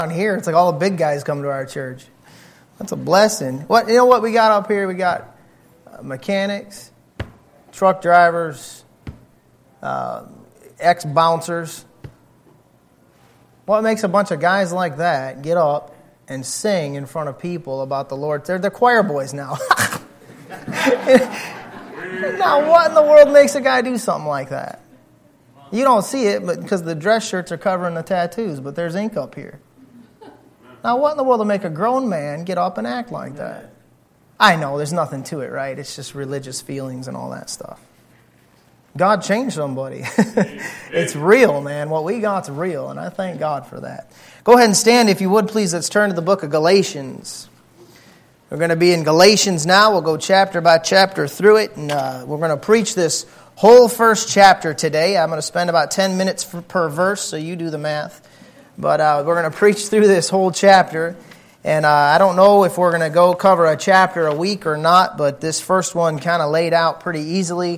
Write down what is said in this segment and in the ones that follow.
Down here, it's like all the big guys come to our church. That's a blessing. You know what we got up here? We got mechanics, truck drivers, ex-bouncers. What makes a bunch of guys like that get up and sing in front of people about the Lord? They're choir boys now. Now, what in the world makes a guy do something like that? You don't see it because the dress shirts are covering the tattoos, but there's ink up here. Now, what in the world will make a grown man get up and act like that? I know, there's nothing to it, right? It's just religious feelings and all that stuff. God changed somebody. It's real, man. What we got's real, and I thank God for that. Go ahead and stand, if you would, please. Let's turn to the book of Galatians. We're going to be in Galatians now. We'll go chapter by chapter through it, and we're going to preach this whole first chapter today. I'm going to spend about 10 minutes per verse, so you do the math. But we're going to preach through this whole chapter. And I don't know if we're going to go cover a chapter a week or not, but this first one kind of laid out pretty easily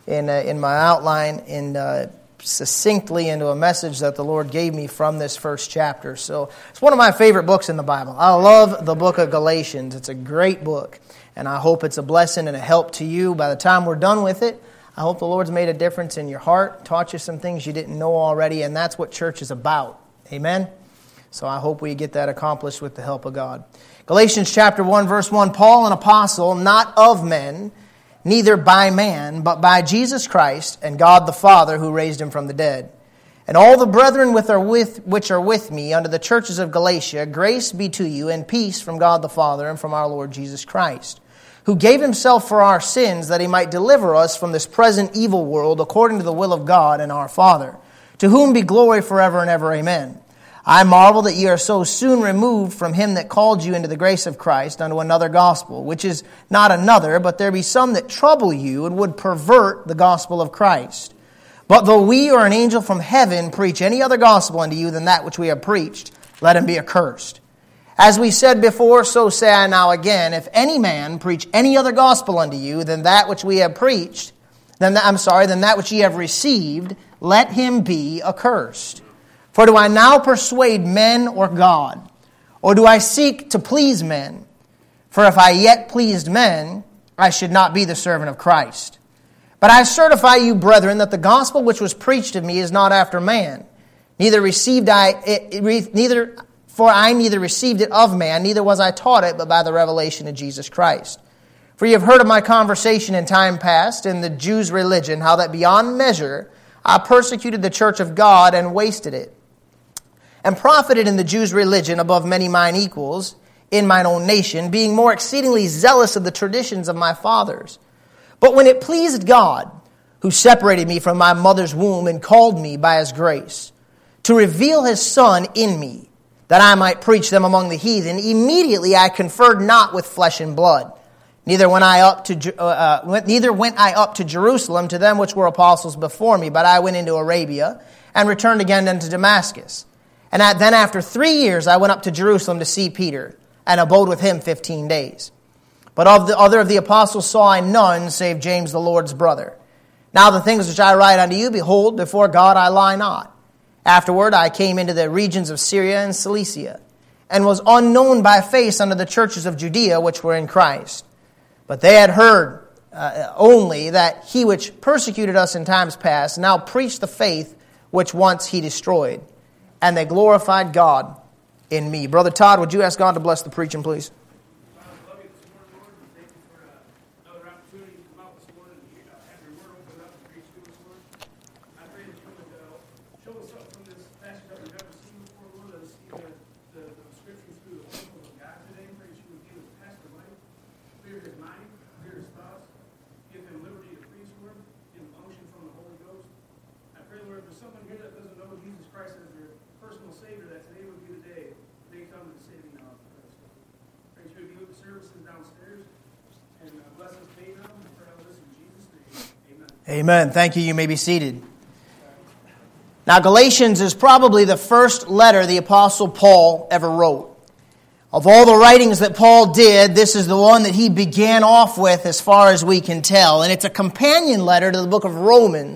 in my outline and succinctly into a message that the Lord gave me from this first chapter. So it's one of my favorite books in the Bible. I love the book of Galatians. It's a great book, and I hope it's a blessing and a help to you. By the time we're done with it, I hope the Lord's made a difference in your heart, taught you some things you didn't know already, and that's what church is about. Amen? So I hope we get that accomplished with the help of God. Galatians chapter 1, verse 1, Paul, an apostle, not of men, neither by man, but by Jesus Christ and God the Father who raised him from the dead. And all the brethren which are with me under the churches of Galatia, grace be to you and peace from God the Father and from our Lord Jesus Christ, who gave himself for our sins that he might deliver us from this present evil world according to the will of God and our Father, to whom be glory forever and ever. Amen. I marvel that ye are so soon removed from him that called you into the grace of Christ unto another gospel, which is not another, but there be some that trouble you and would pervert the gospel of Christ. But though we or an angel from heaven preach any other gospel unto you than that which we have preached, let him be accursed. As we said before, so say I now again, if any man preach any other gospel unto you than that which we have preached, than that which ye have received, let him be accursed. For do I now persuade men or God? Or do I seek to please men? For if I yet pleased men, I should not be the servant of Christ. But I certify you, brethren, that the gospel which was preached of me is not after man. For I neither received it of man, neither was I taught it, but by the revelation of Jesus Christ. For you have heard of my conversation in time past in the Jews' religion, how that beyond measure I persecuted the church of God and wasted it, and profited in the Jews' religion above many mine equals in mine own nation, being more exceedingly zealous of the traditions of my fathers. But when it pleased God, who separated me from my mother's womb and called me by his grace, to reveal his Son in me, that I might preach them among the heathen, immediately I conferred not with flesh and blood. Neither went I up to Jerusalem to them which were apostles before me, but I went into Arabia and returned again unto Damascus. And then after 3 years I went up to Jerusalem to see Peter, and abode with him 15 days. But of the other of the apostles saw I none, save James the Lord's brother. Now the things which I write unto you, behold, before God I lie not. Afterward I came into the regions of Syria and Cilicia, and was unknown by face unto the churches of Judea which were in Christ. But they had heard only that he which persecuted us in times past now preached the faith which once he destroyed. And they glorified God in me. Brother Todd, would you ask God to bless the preaching, please? Amen. Thank you. You may be seated. Now, Galatians is probably the first letter the Apostle Paul ever wrote. Of all the writings that Paul did, this is the one that he began off with as far as we can tell. And it's a companion letter to the book of Romans.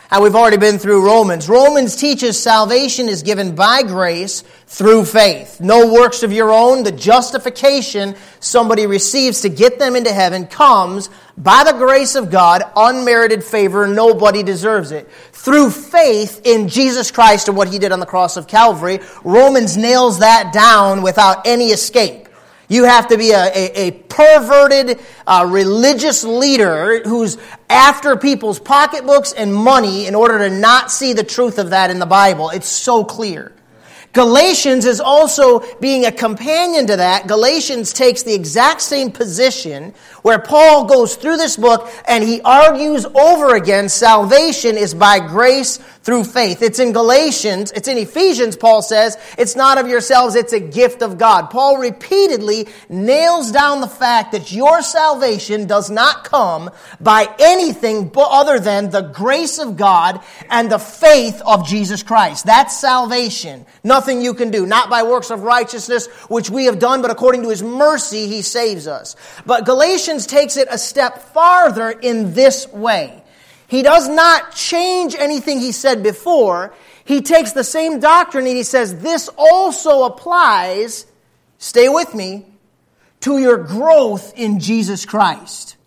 And we've already been through Romans. Romans teaches salvation is given by grace through faith. No works of your own. The justification somebody receives to get them into heaven comes by the grace of God, unmerited favor. Nobody deserves it. Through faith in Jesus Christ and what He did on the cross of Calvary, Romans nails that down without any escape. You have to be a perverted religious leader who's after people's pocketbooks and money in order to not see the truth of that in the Bible. It's so clear. Galatians is also being a companion to that. Galatians takes the exact same position where Paul goes through this book and he argues over again salvation is by grace through faith. It's in Galatians, it's in Ephesians, Paul says, it's not of yourselves, it's a gift of God. Paul repeatedly nails down the fact that your salvation does not come by anything other than the grace of God and the faith of Jesus Christ. That's salvation. Nothing you can do, not by works of righteousness, which we have done, but according to His mercy, He saves us. But Galatians takes it a step farther in this way. He does not change anything he said before. He takes the same doctrine and he says, this also applies, stay with me, to your growth in Jesus Christ.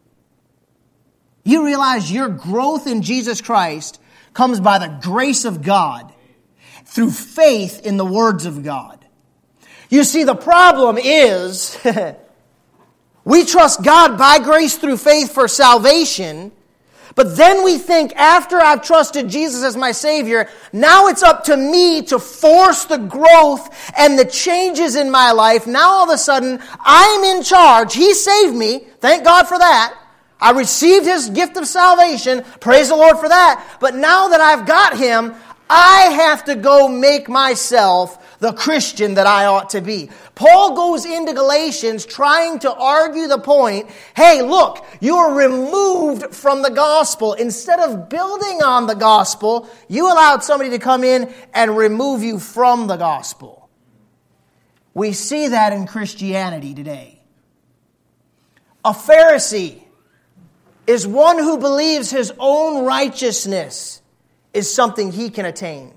You realize your growth in Jesus Christ comes by the grace of God through faith in the words of God. You see, the problem is we trust God by grace through faith for salvation, but then we think after I've trusted Jesus as my Savior, now it's up to me to force the growth and the changes in my life. Now all of a sudden, I'm in charge. He saved me. Thank God for that. I received His gift of salvation. Praise the Lord for that. But now that I've got Him, I have to go make myself the Christian that I ought to be. Paul goes into Galatians trying to argue the point, hey, look, you are removed from the gospel. Instead of building on the gospel, you allowed somebody to come in and remove you from the gospel. We see that in Christianity today. A Pharisee is one who believes his own righteousness is something he can attain.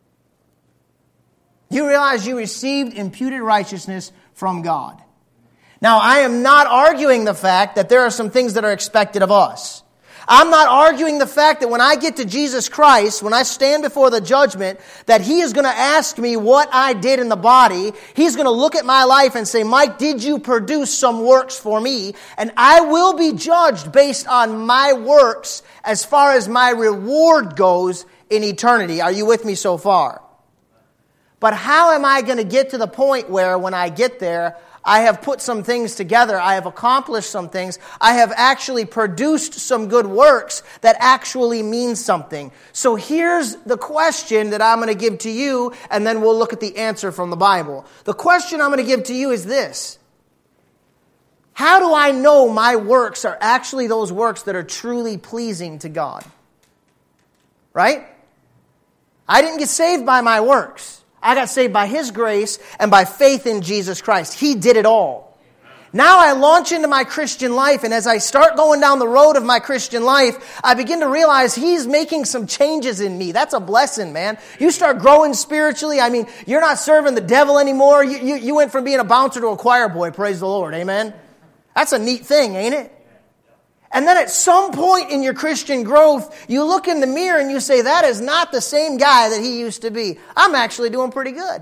You realize you received imputed righteousness from God. Now, I am not arguing the fact that there are some things that are expected of us. I'm not arguing the fact that when I get to Jesus Christ, when I stand before the judgment, that He is going to ask me what I did in the body. He's going to look at my life and say, Mike, did you produce some works for me? And I will be judged based on my works as far as my reward goes in eternity. Are you with me so far? But how am I going to get to the point where when I get there, I have put some things together, I have accomplished some things, I have actually produced some good works that actually mean something? So here's the question that I'm going to give to you, and then we'll look at the answer from the Bible. The question I'm going to give to you is this. How do I know my works are actually those works that are truly pleasing to God? Right? I didn't get saved by my works. I got saved by His grace and by faith in Jesus Christ. He did it all. Now I launch into my Christian life, and as I start going down the road of my Christian life, I begin to realize He's making some changes in me. That's a blessing, man. You start growing spiritually. I mean, you're not serving the devil anymore. You went from being a bouncer to a choir boy. Praise the Lord. Amen. That's a neat thing, ain't it? And then at some point in your Christian growth, you look in the mirror and you say, that is not the same guy that he used to be. I'm actually doing pretty good.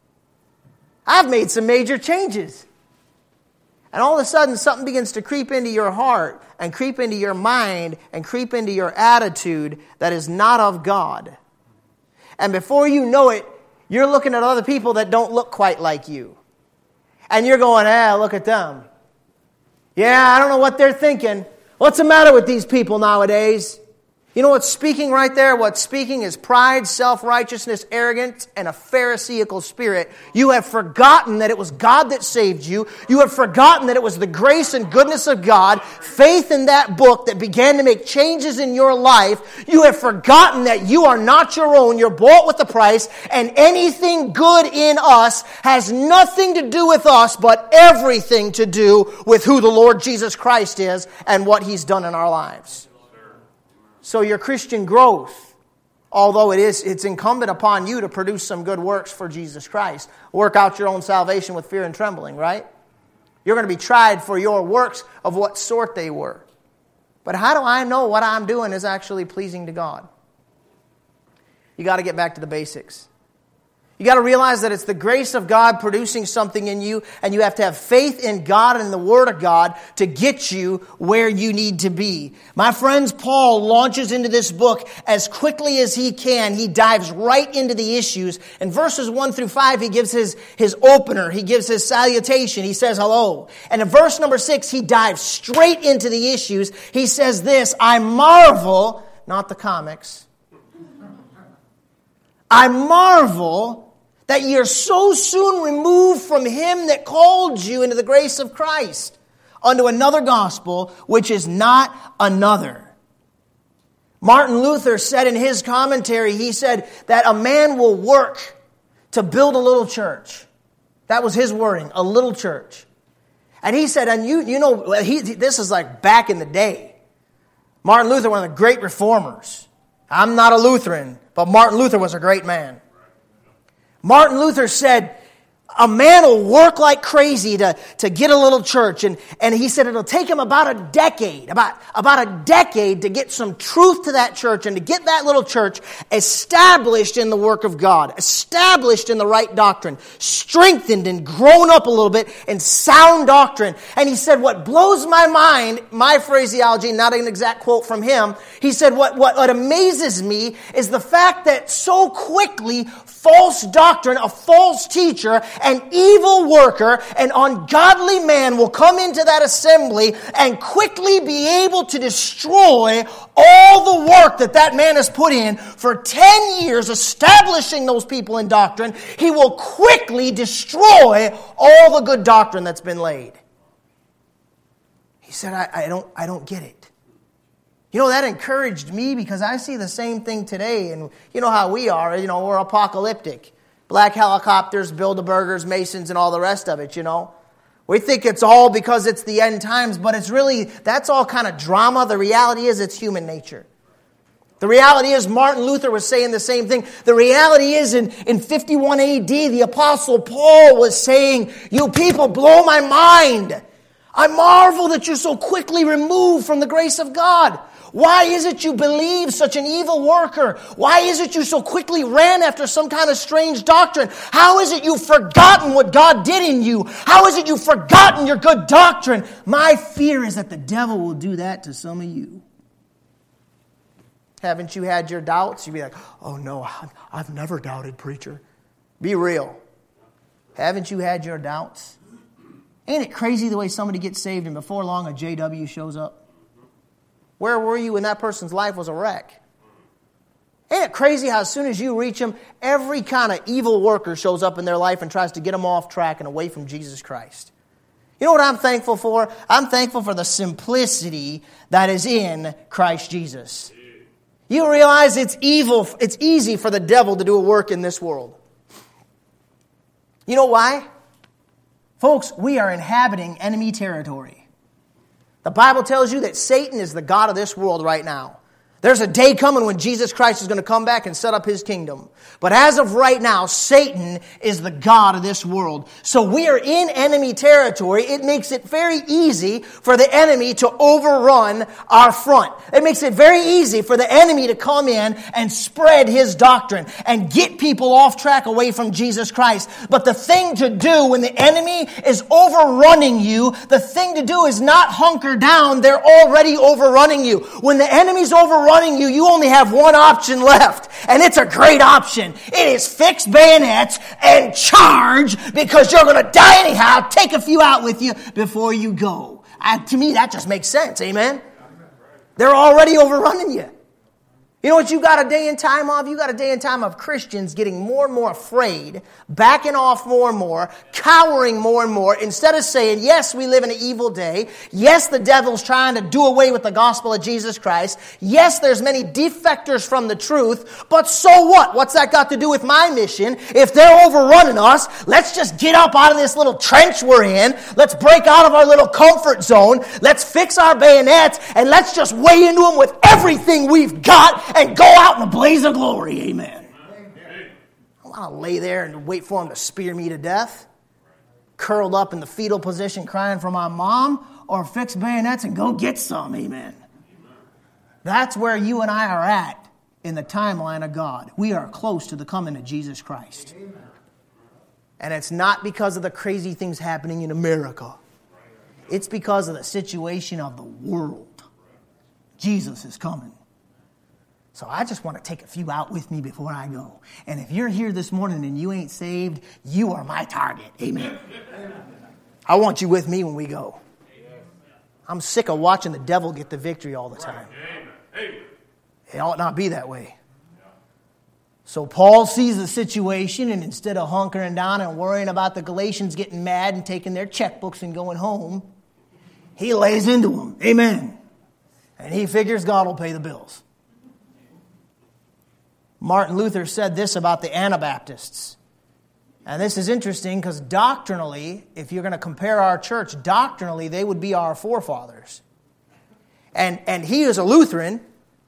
I've made some major changes. And all of a sudden, something begins to creep into your heart and creep into your mind and creep into your attitude that is not of God. And before you know it, you're looking at other people that don't look quite like you. And you're going, look at them. Yeah, I don't know what they're thinking. What's the matter with these people nowadays? You know what's speaking right there? What's speaking is pride, self-righteousness, arrogance, and a Pharisaical spirit. You have forgotten that it was God that saved you. You have forgotten that it was the grace and goodness of God, faith in that book that began to make changes in your life. You have forgotten that you are not your own. You're bought with a price, and anything good in us has nothing to do with us, but everything to do with who the Lord Jesus Christ is and what He's done in our lives. So your Christian growth, although it's incumbent upon you to produce some good works for Jesus Christ, work out your own salvation with fear and trembling, right? You're going to be tried for your works of what sort they were. But how do I know what I'm doing is actually pleasing to God? You got to get back to the basics. You got to realize that it's the grace of God producing something in you, and you have to have faith in God and the Word of God to get you where you need to be. My friends, Paul launches into this book as quickly as he can. He dives right into the issues. In verses 1 through 5, he gives his opener. He gives his salutation. He says hello. And in verse number 6, he dives straight into the issues. He says this, I marvel, not the comics, I marvel that ye are so soon removed from him that called you into the grace of Christ, unto another gospel, which is not another. Martin Luther said in his commentary, he said that a man will work to build a little church. That was his wording, a little church. And he said, and this is like back in the day. Martin Luther, one of the great reformers. I'm not a Lutheran, but Martin Luther was a great man. Martin Luther said, a man will work like crazy to get a little church. And he said it'll take him about a decade to get some truth to that church and to get that little church established in the work of God, established in the right doctrine, strengthened and grown up a little bit in sound doctrine. And he said, what blows my mind, my phraseology, not an exact quote from him, he said, what amazes me is the fact that so quickly false doctrine, a false teacher, an evil worker, an ungodly man will come into that assembly and quickly be able to destroy all the work that man has put in for 10 years establishing those people in doctrine. He will quickly destroy all the good doctrine that's been laid. He said, I don't get it. You know, that encouraged me because I see the same thing today. And you know how we are. You know, we're apocalyptic. Black helicopters, Bilderbergers, Masons, and all the rest of it, you know. We think it's all because it's the end times, but it's really, that's all kind of drama. The reality is it's human nature. The reality is Martin Luther was saying the same thing. The reality is in 51 AD, the Apostle Paul was saying, you people blow my mind. I marvel that you're so quickly removed from the grace of God. Why is it you believe such an evil worker? Why is it you so quickly ran after some kind of strange doctrine? How is it you've forgotten what God did in you? How is it you've forgotten your good doctrine? My fear is that the devil will do that to some of you. Haven't you had your doubts? You'd be like, oh no, I've never doubted, preacher. Be real. Haven't you had your doubts? Ain't it crazy the way somebody gets saved and before long a JW shows up? Where were you when that person's life was a wreck? Ain't it crazy how as soon as you reach them, every kind of evil worker shows up in their life and tries to get them off track and away from Jesus Christ? You know what I'm thankful for? I'm thankful for the simplicity that is in Christ Jesus. You realize it's easy for the devil to do a work in this world. You know why? Folks, we are inhabiting enemy territory. The Bible tells you that Satan is the god of this world right now. There's a day coming when Jesus Christ is going to come back and set up His kingdom. But as of right now, Satan is the god of this world. So we are in enemy territory. It makes it very easy for the enemy to overrun our front. It makes it very easy for the enemy to come in and spread his doctrine and get people off track away from Jesus Christ. But the thing to do when the enemy is overrunning you, the thing to do is not hunker down. They're already overrunning you. When the enemy's overrunning you, you only have one option left. And it's a great option. It is fix bayonets and charge because you're going to die anyhow. Take a few out with you before you go. To me, that just makes sense. Amen? They're already overrunning you. You know what you got a day and time of? You got a day and time of Christians getting more and more afraid, backing off more and more, cowering more and more, instead of saying, yes, we live in an evil day. Yes, the devil's trying to do away with the gospel of Jesus Christ. Yes, there's many defectors from the truth, but so what? What's that got to do with my mission? If they're overrunning us, let's just get up out of this little trench we're in. Let's break out of our little comfort zone. Let's fix our bayonets, and let's just weigh into them with everything we've got and go out in a blaze of glory. Amen. I want to lay there and wait for them to spear me to death, curled up in the fetal position crying for my mom, or fix bayonets and go get some. Amen. That's where you and I are at in the timeline of God. We are close to the coming of Jesus Christ. And it's not because of the crazy things happening in America. It's because of the situation of the world. Jesus is coming. So I just want to take a few out with me before I go. And if you're here this morning and you ain't saved, you are my target. Amen. I want you with me when we go. I'm sick of watching the devil get the victory all the time. It ought not be that way. So Paul sees the situation, and instead of hunkering down and worrying about the Galatians getting mad and taking their checkbooks and going home, he lays into them. Amen. And he figures God will pay the bills. Martin Luther said this about the Anabaptists. And this is interesting because doctrinally, if you're going to compare our church, doctrinally they would be our forefathers. And he is a Lutheran.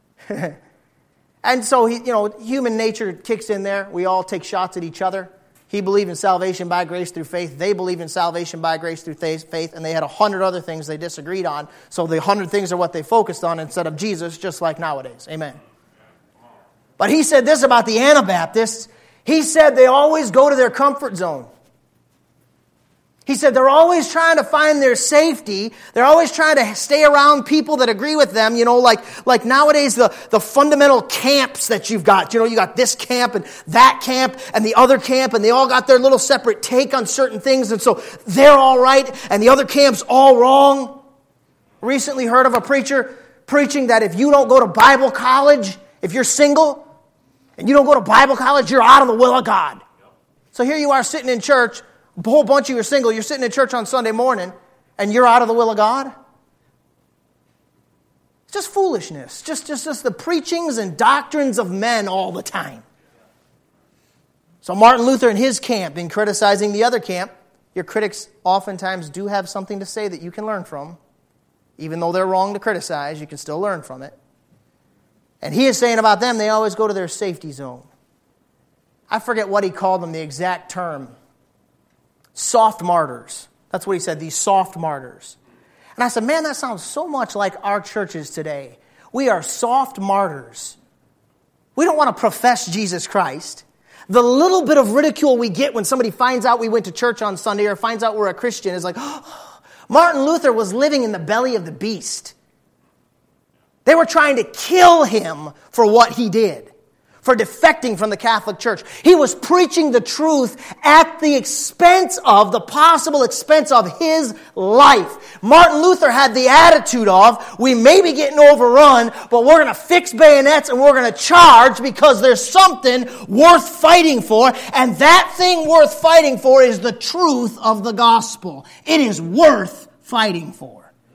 And so, human nature kicks in there. We all take shots at each other. He believed in salvation by grace through faith. They believed in salvation by grace through faith. And they had 100 other things they disagreed on. So the 100 things are what they focused on instead of Jesus, just like nowadays. Amen. But he said this about the Anabaptists. He said they always go to their comfort zone. He said they're always trying to find their safety. They're always trying to stay around people that agree with them. Like nowadays the fundamental camps that you've got. You got this camp and that camp and the other camp, and they all got their little separate take on certain things. And so they're all right and the other camp's all wrong. Recently heard of a preacher preaching that if you don't go to Bible college, if you're single, and you don't go to Bible college, you're out of the will of God. So here you are sitting in church, a whole bunch of you are single, you're sitting in church on Sunday morning, and you're out of the will of God? It's just foolishness. Just the preachings and doctrines of men all the time. So Martin Luther and his camp, in criticizing the other camp, your critics oftentimes do have something to say that you can learn from. Even though they're wrong to criticize, you can still learn from it. And he is saying about them, they always go to their safety zone. I forget what he called them, the exact term. Soft martyrs. That's what he said, these soft martyrs. And I said, man, that sounds so much like our churches today. We are soft martyrs. We don't want to profess Jesus Christ. The little bit of ridicule we get when somebody finds out we went to church on Sunday or finds out we're a Christian is like, oh, Martin Luther was living in the belly of the beast. They were trying to kill him for what he did, for defecting from the Catholic Church. He was preaching the truth at the possible expense of his life. Martin Luther had the attitude of, we may be getting overrun, but we're going to fix bayonets and we're going to charge because there's something worth fighting for. And that thing worth fighting for is the truth of the gospel. It is worth fighting for.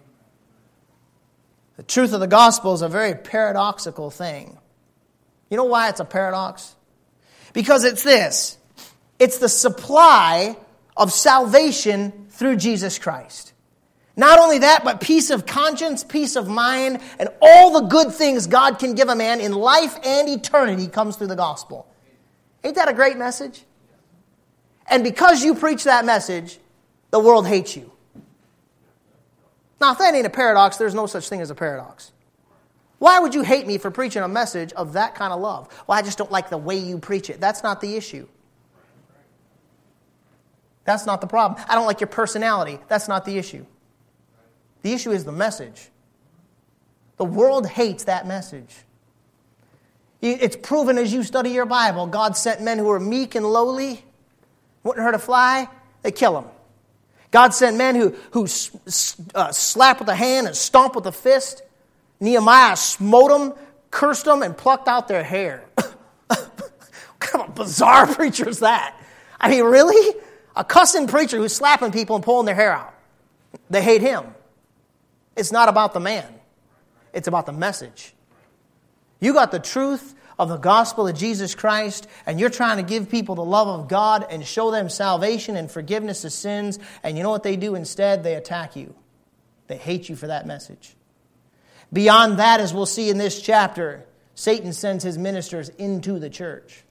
The truth of the gospel is a very paradoxical thing. You know why it's a paradox? Because it's this. It's the supply of salvation through Jesus Christ. Not only that, but peace of conscience, peace of mind, and all the good things God can give a man in life and eternity comes through the gospel. Ain't that a great message? And because you preach that message, the world hates you. Now, if that ain't a paradox, there's no such thing as a paradox. Why would you hate me for preaching a message of that kind of love? Well, I just don't like the way you preach it. That's not the issue. That's not the problem. I don't like your personality. That's not the issue. The issue is the message. The world hates that message. It's proven as you study your Bible. God sent men who were meek and lowly, wouldn't hurt a fly, they kill them. God sent men who slap with a hand and stomp with a fist. Nehemiah smote them, cursed them and plucked out their hair. What kind of a bizarre preacher is that? I mean, really? A cussing preacher who's slapping people and pulling their hair out. They hate him. It's not about the man. It's about the message. You got the truth of the gospel of Jesus Christ, and you're trying to give people the love of God and show them salvation and forgiveness of sins, and you know what they do instead? They attack you. They hate you for that message. Beyond that, as we'll see in this chapter, Satan sends his ministers into the church.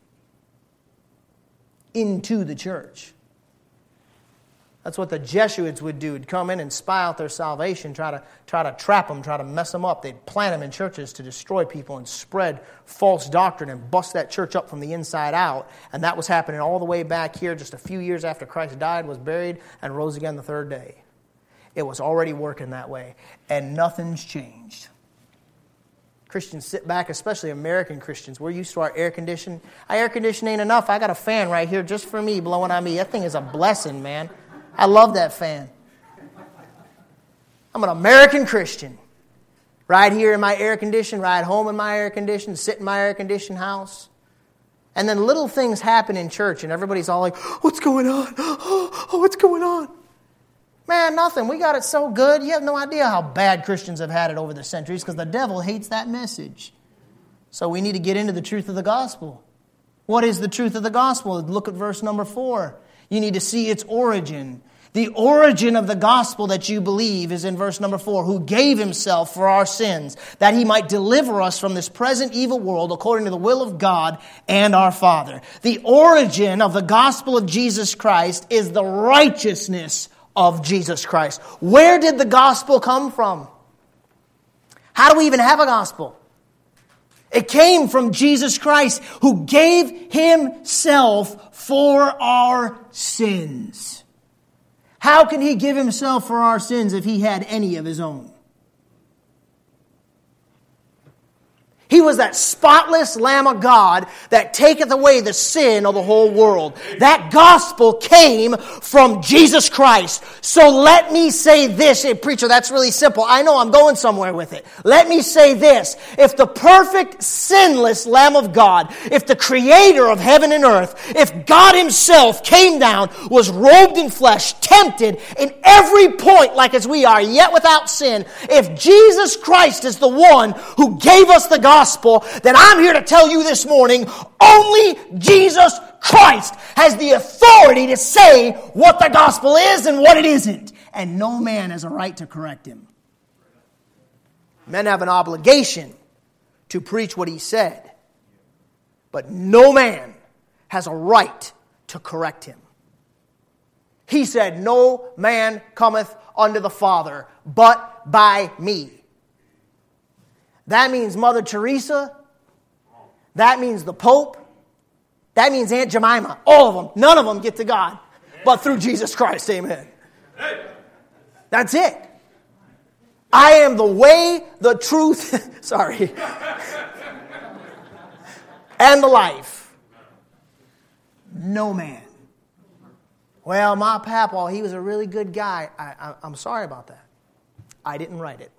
Into the church. That's what the Jesuits would do. They'd come in and spy out their salvation, try to trap them, try to mess them up. They'd plant them in churches to destroy people and spread false doctrine and bust that church up from the inside out. And that was happening all the way back here just a few years after Christ died, was buried, and rose again the third day. It was already working that way. And nothing's changed. Christians sit back, especially American Christians. We're used to our air conditioning. Our air conditioning ain't enough. I got a fan right here just for me blowing on me. That thing is a blessing, man. I love that fan. I'm an American Christian. Ride here in my air condition, ride home in my air condition, sit in my air conditioned house. And then little things happen in church and everybody's all like, what's going on? Oh, what's going on? Man, nothing. We got it so good. You have no idea how bad Christians have had it over the centuries because the devil hates that message. So we need to get into the truth of the gospel. What is the truth of the gospel? Look at verse number 4. You need to see its origin. The origin of the gospel that you believe is in verse number 4. Who gave himself for our sins, that he might deliver us from this present evil world according to the will of God and our Father. The origin of the gospel of Jesus Christ is the righteousness of Jesus Christ. Where did the gospel come from? How do we even have a gospel? It came from Jesus Christ, who gave himself for our sins. How can he give himself for our sins if he had any of his own? He was that spotless Lamb of God that taketh away the sin of the whole world. That gospel came from Jesus Christ. So let me say this. Hey, preacher, that's really simple. I know I'm going somewhere with it. Let me say this. If the perfect, sinless Lamb of God, if the creator of heaven and earth, if God himself came down, was robed in flesh, tempted in every point like as we are, yet without sin, if Jesus Christ is the one who gave us the gospel, then I'm here to tell you this morning, only Jesus Christ has the authority to say what the gospel is and what it isn't. And no man has a right to correct him. Men have an obligation to preach what he said. But no man has a right to correct him. He said, no man cometh unto the Father but by me. That means Mother Teresa. That means the Pope. That means Aunt Jemima. All of them. None of them get to God. But through Jesus Christ. Amen. That's it. I am the way, the truth, sorry, and the life. No man. Well, my papa, he was a really good guy. I'm sorry about that. I didn't write it.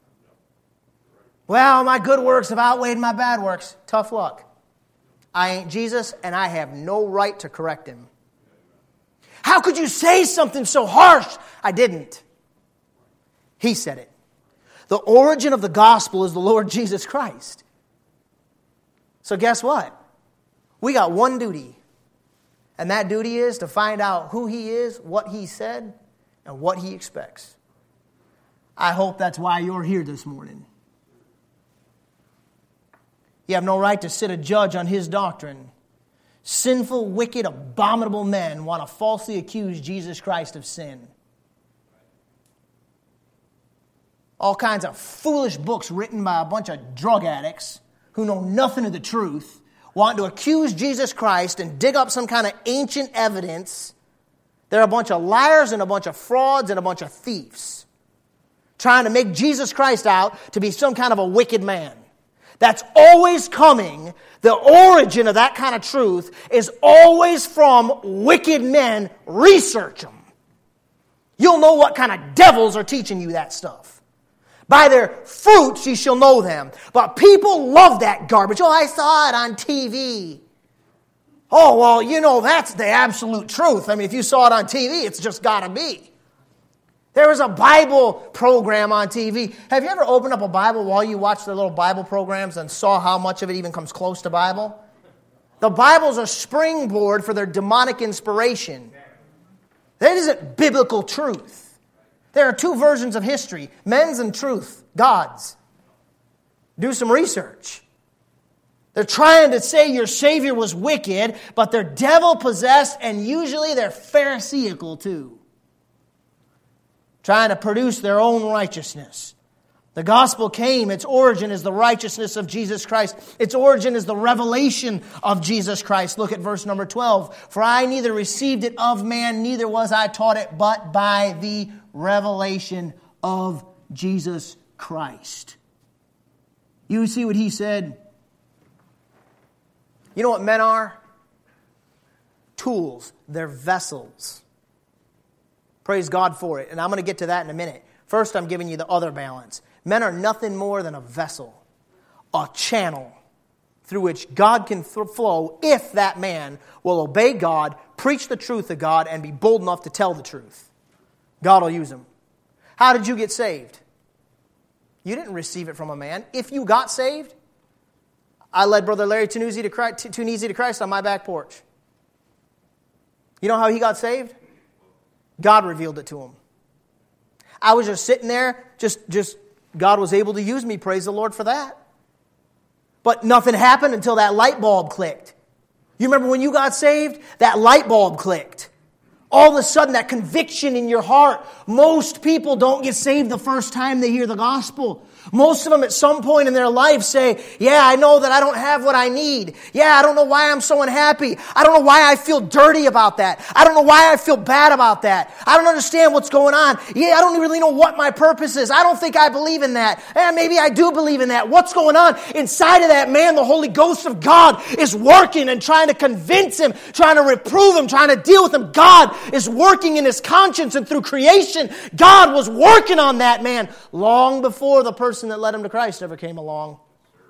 Well, my good works have outweighed my bad works. Tough luck. I ain't Jesus, and I have no right to correct him. How could you say something so harsh? I didn't. He said it. The origin of the gospel is the Lord Jesus Christ. So guess what? We got one duty. And that duty is to find out who he is, what he said, and what he expects. I hope that's why you're here this morning. You have no right to sit a judge on his doctrine. Sinful, wicked, abominable men want to falsely accuse Jesus Christ of sin. All kinds of foolish books written by a bunch of drug addicts who know nothing of the truth, want to accuse Jesus Christ and dig up some kind of ancient evidence. They're a bunch of liars and a bunch of frauds and a bunch of thieves, trying to make Jesus Christ out to be some kind of a wicked man. That's always coming. The origin of that kind of truth is always from wicked men. Research them. You'll know what kind of devils are teaching you that stuff. By their fruits ye shall know them. But people love that garbage. Oh, I saw it on TV. Oh, well, that's the absolute truth. I mean, if you saw it on TV, it's just got to be. There was a Bible program on TV. Have you ever opened up a Bible while you watch the little Bible programs and saw how much of it even comes close to Bible? The Bible's a springboard for their demonic inspiration. That isn't biblical truth. There are two versions of history, men's and truth, God's. Do some research. They're trying to say your Savior was wicked, but they're devil-possessed, and usually they're Pharisaical too. Trying to produce their own righteousness. The gospel came, its origin is the righteousness of Jesus Christ. Its origin is the revelation of Jesus Christ. Look at verse number 12. For I neither received it of man, neither was I taught it, but by the revelation of Jesus Christ. You see what he said? You know what men are? Tools. They're vessels. Praise God for it. And I'm going to get to that in a minute. First, I'm giving you the other balance. Men are nothing more than a vessel, a channel through which God can flow if that man will obey God, preach the truth of God, and be bold enough to tell the truth. God will use him. How did you get saved? You didn't receive it from a man. If you got saved, I led Brother Larry Tunisi to Christ on my back porch. You know how he got saved? God revealed it to him. I was just sitting there, just God was able to use me. Praise the Lord for that. But nothing happened until that light bulb clicked. You remember when you got saved? That light bulb clicked. All of a sudden, that conviction in your heart. Most people don't get saved the first time they hear the gospel. Most of them at some point in their life say, yeah, I know that I don't have what I need. Yeah, I don't know why I'm so unhappy. I don't know why I feel dirty about that. I don't know why I feel bad about that. I don't understand what's going on. Yeah, I don't really know what my purpose is. I don't think I believe in that. Maybe I do believe in that. What's going on? Inside of that man, the Holy Ghost of God is working and trying to convince him, trying to reprove him, trying to deal with him. God is working in his conscience, and through creation, God was working on that man long before the person that led him to Christ ever came along.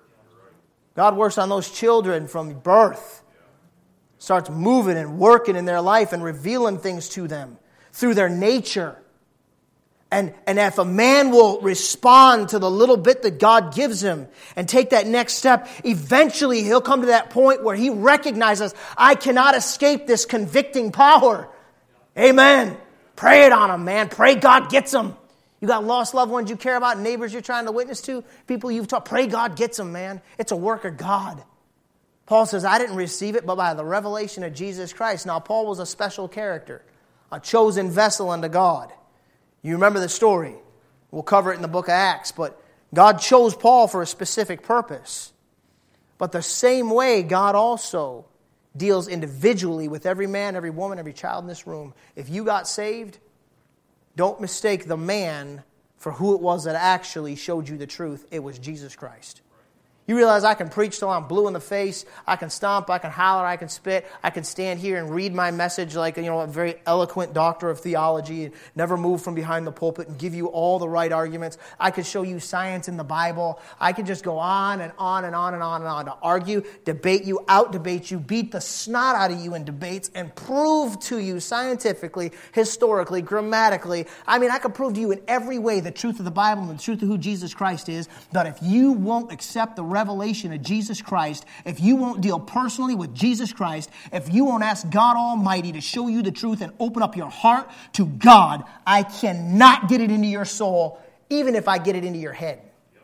God works on those children from birth. Starts moving and working in their life and revealing things to them through their nature. And if a man will respond to the little bit that God gives him and take that next step, eventually he'll come to that point where he recognizes, I cannot escape this convicting power. Amen. Pray it on him, man. Pray God gets him. You got lost loved ones you care about, neighbors you're trying to witness to, people you've taught. Pray God gets them, man. It's a work of God. Paul says, I didn't receive it, but by the revelation of Jesus Christ. Now, Paul was a special character, a chosen vessel unto God. You remember the story. We'll cover it in the book of Acts, but God chose Paul for a specific purpose. But the same way, God also deals individually with every man, every woman, every child in this room. If you got saved, don't mistake the man for who it was that actually showed you the truth. It was Jesus Christ. You realize I can preach till I'm blue in the face. I can stomp, I can holler, I can spit. I can stand here and read my message like a very eloquent doctor of theology and never move from behind the pulpit and give you all the right arguments. I could show you science in the Bible. I could just go on and on and on and on and on to argue, debate you, out-debate you, beat the snot out of you in debates and prove to you scientifically, historically, grammatically. I mean, I could prove to you in every way the truth of the Bible and the truth of who Jesus Christ is. But if you won't accept the revelation of Jesus Christ, if you won't deal personally with Jesus Christ, if you won't ask God Almighty to show you the truth and open up your heart to God, I cannot get it into your soul, even if I get it into your head.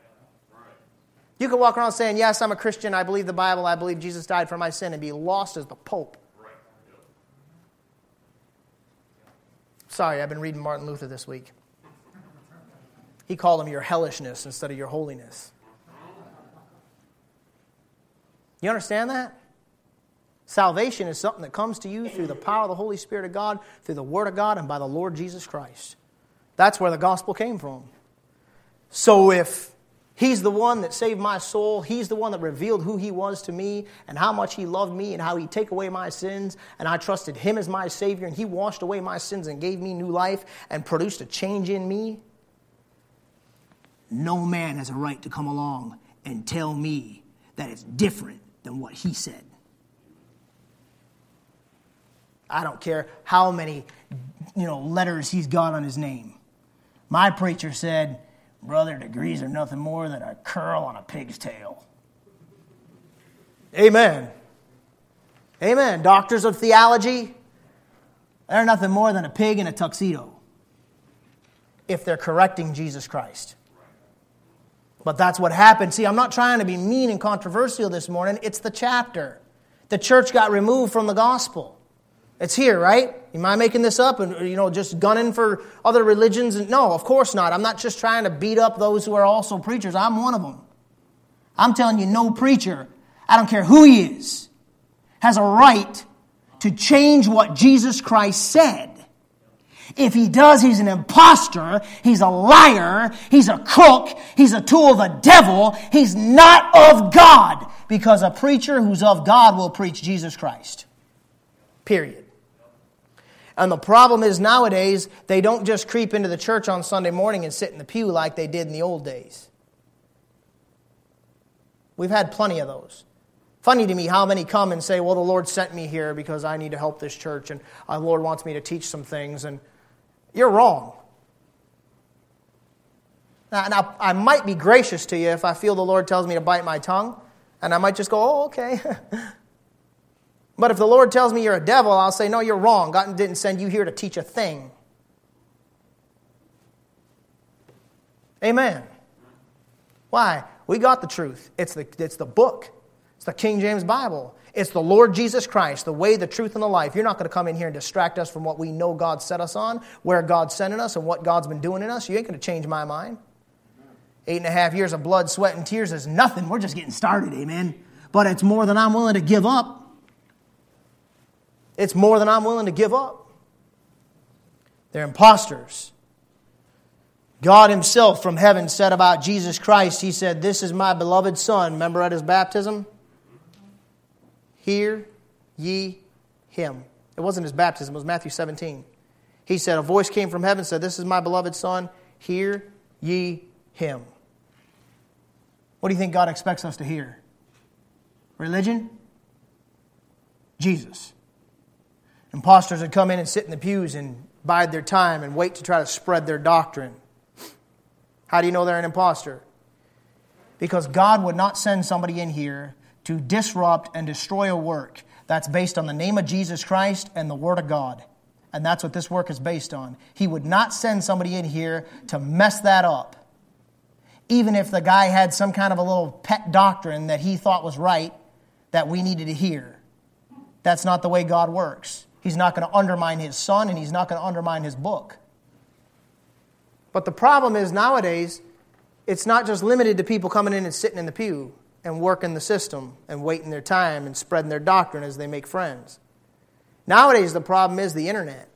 You can walk around saying, yes, I'm a Christian, I believe the Bible, I believe Jesus died for my sin, and be lost as the Pope. Sorry, I've been reading Martin Luther this week. He called him your hellishness instead of your holiness. You understand that? Salvation is something that comes to you through the power of the Holy Spirit of God, through the Word of God, and by the Lord Jesus Christ. That's where the gospel came from. So if He's the one that saved my soul, He's the one that revealed who He was to me and how much He loved me and how He'd take away my sins, and I trusted Him as my Savior, and He washed away my sins and gave me new life and produced a change in me, no man has a right to come along and tell me that it's different than what he said. I don't care how many, letters he's got on his name. My preacher said, brother, degrees are nothing more than a curl on a pig's tail. Amen. Amen. Doctors of theology, they're nothing more than a pig in a tuxedo if they're correcting Jesus Christ. But that's what happened. See, I'm not trying to be mean and controversial this morning. It's the chapter. The church got removed from the gospel. It's here, right? Am I making this up and, just gunning for other religions? No, of course not. I'm not just trying to beat up those who are also preachers. I'm one of them. I'm telling you, no preacher, I don't care who he is, has a right to change what Jesus Christ said. If he does, he's an imposter, he's a liar, he's a crook, he's a tool of the devil, he's not of God. Because a preacher who's of God will preach Jesus Christ. Period. And the problem is nowadays, they don't just creep into the church on Sunday morning and sit in the pew like they did in the old days. We've had plenty of those. Funny to me how many come and say, well, the Lord sent me here because I need to help this church and the Lord wants me to teach some things. And you're wrong. Now, I might be gracious to you if I feel the Lord tells me to bite my tongue. And I might just go, oh, okay. But if the Lord tells me you're a devil, I'll say, no, you're wrong. God didn't send you here to teach a thing. Amen. Why? We got the truth. It's the book. It's the King James Bible. It's the Lord Jesus Christ, the way, the truth, and the life. You're not going to come in here and distract us from what we know God set us on, where God's sending us, and what God's been doing in us. You ain't going to change my mind. 8.5 years of blood, sweat, and tears is nothing. We're just getting started, amen. But it's more than I'm willing to give up. It's more than I'm willing to give up. They're imposters. God himself from heaven said about Jesus Christ, he said, this is my beloved Son. Remember at his baptism? Hear ye him. It wasn't his baptism, it was Matthew 17. He said, a voice came from heaven and said, this is my beloved Son. Hear ye him. What do you think God expects us to hear? Religion? Jesus. Imposters would come in and sit in the pews and bide their time and wait to try to spread their doctrine. How do you know they're an imposter? Because God would not send somebody in here to disrupt and destroy a work that's based on the name of Jesus Christ and the Word of God. And that's what this work is based on. He would not send somebody in here to mess that up. Even if the guy had some kind of a little pet doctrine that he thought was right that we needed to hear. That's not the way God works. He's not going to undermine his Son, and he's not going to undermine his book. But the problem is nowadays, it's not just limited to people coming in and sitting in the pew and working the system and waiting their time and spreading their doctrine as they make friends. Nowadays, the problem is the internet.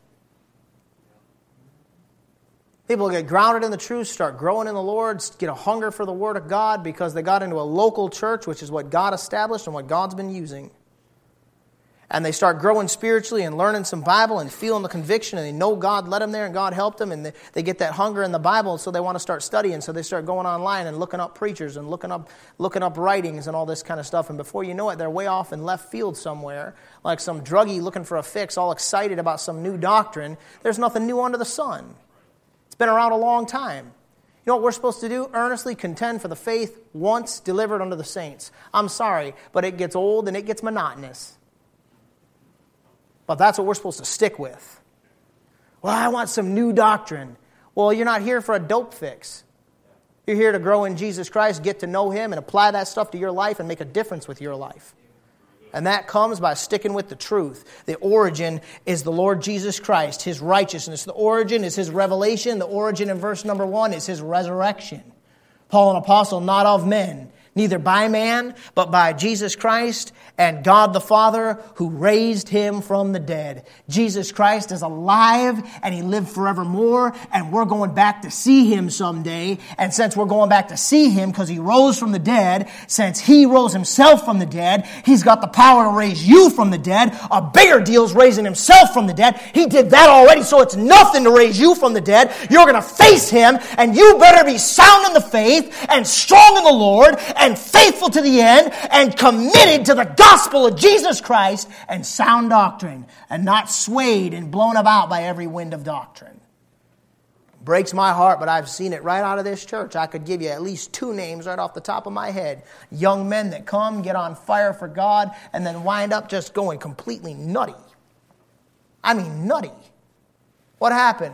People get grounded in the truth, start growing in the Lord, get a hunger for the Word of God because they got into a local church, which is what God established and what God's been using. And they start growing spiritually and learning some Bible and feeling the conviction, and they know God led them there and God helped them, and they get that hunger in the Bible, so they want to start studying. So they start going online and looking up preachers and looking up writings and all this kind of stuff. And before you know it, they're way off in left field somewhere, like some druggie looking for a fix, all excited about some new doctrine. There's nothing new under the sun. It's been around a long time. You know what we're supposed to do? Earnestly contend for the faith once delivered unto the saints. I'm sorry, but it gets old and it gets monotonous. But that's what we're supposed to stick with. Well, I want some new doctrine. Well, you're not here for a dope fix. You're here to grow in Jesus Christ, get to know Him, and apply that stuff to your life and make a difference with your life. And that comes by sticking with the truth. The origin is the Lord Jesus Christ, His righteousness. The origin is His revelation. The origin in verse number 1 is His resurrection. Paul, an apostle, not of men, neither by man, but by Jesus Christ and God the Father who raised him from the dead. Jesus Christ is alive and he lived forevermore, and we're going back to see him someday. And since we're going back to see him because he rose from the dead, since he rose himself from the dead, he's got the power to raise you from the dead. A bigger deal is raising himself from the dead. He did that already, so it's nothing to raise you from the dead. You're going to face him, and you better be sound in the faith and strong in the Lord and faithful to the end and committed to the gospel of Jesus Christ and sound doctrine, and not swayed and blown about by every wind of doctrine. Breaks my heart, but I've seen it right out of this church. I could give you at least 2 names right off the top of my head. Young men that come, get on fire for God, and then wind up just going completely nutty. I mean nutty. What happened?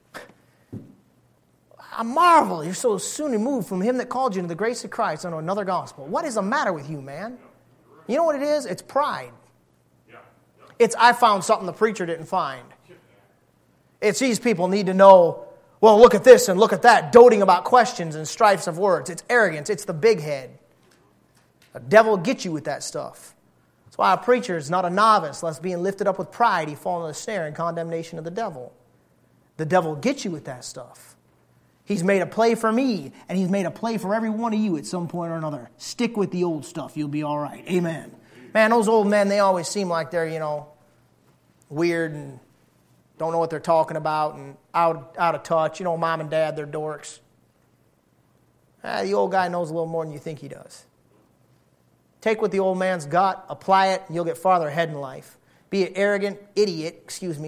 I marvel you're so soon removed from him that called you into the grace of Christ unto another gospel. What is the matter with you, man? You know what it is? It's pride. It's I found something the preacher didn't find. It's these people need to know, well, look at this and look at that, doting about questions and strifes of words. It's arrogance. It's the big head. The devil will get you with that stuff. That's why a preacher is not a novice, lest being lifted up with pride he fall into the snare and condemnation of the devil. The devil will get you with that stuff. He's made a play for me, and he's made a play for every one of you at some point or another. Stick with the old stuff. You'll be all right. Amen. Man, those old men, they always seem like they're, weird and don't know what they're talking about and out of touch. Mom and dad, they're dorks. The old guy knows a little more than you think he does. Take what the old man's got, apply it, and you'll get farther ahead in life. Be an arrogant idiot,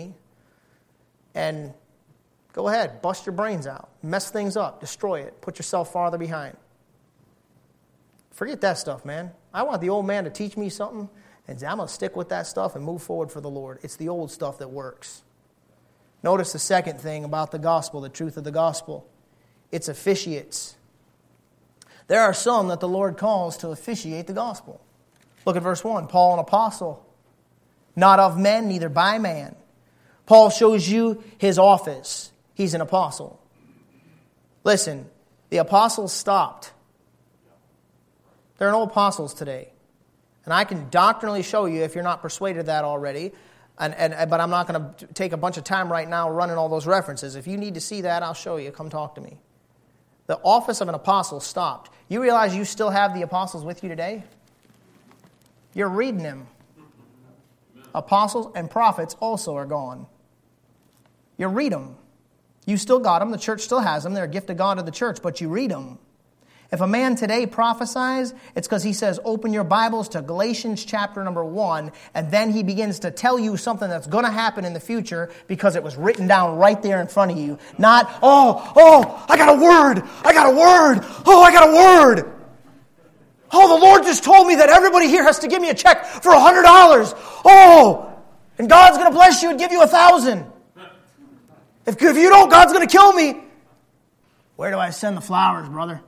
and go ahead, bust your brains out, mess things up, destroy it, put yourself farther behind. Forget that stuff, man. I want the old man to teach me something, and I'm going to stick with that stuff and move forward for the Lord. It's the old stuff that works. Notice the second thing about the gospel, the truth of the gospel. It's officiates. There are some that the Lord calls to officiate the gospel. Look at verse 1. Paul, an apostle, not of men, neither by man. Paul shows you his office. He's an apostle. Listen, the apostles stopped. There are no apostles today. And I can doctrinally show you if you're not persuaded of that already. But I'm not going to take a bunch of time right now running all those references. If you need to see that, I'll show you. Come talk to me. The office of an apostle stopped. You realize you still have the apostles with you today? You're reading them. Apostles and prophets also are gone. You read them. You still got them. The church still has them. They're a gift of God to the church, but you read them. If a man today prophesies, it's because he says, open your Bibles to Galatians chapter number 1, and then he begins to tell you something that's going to happen in the future because it was written down right there in front of you. Not, I got a word. I got a word. I got a word. The Lord just told me that everybody here has to give me a check for $100. And God's going to bless you and give you 1,000. If you don't, God's going to kill me. Where do I send the flowers, brother?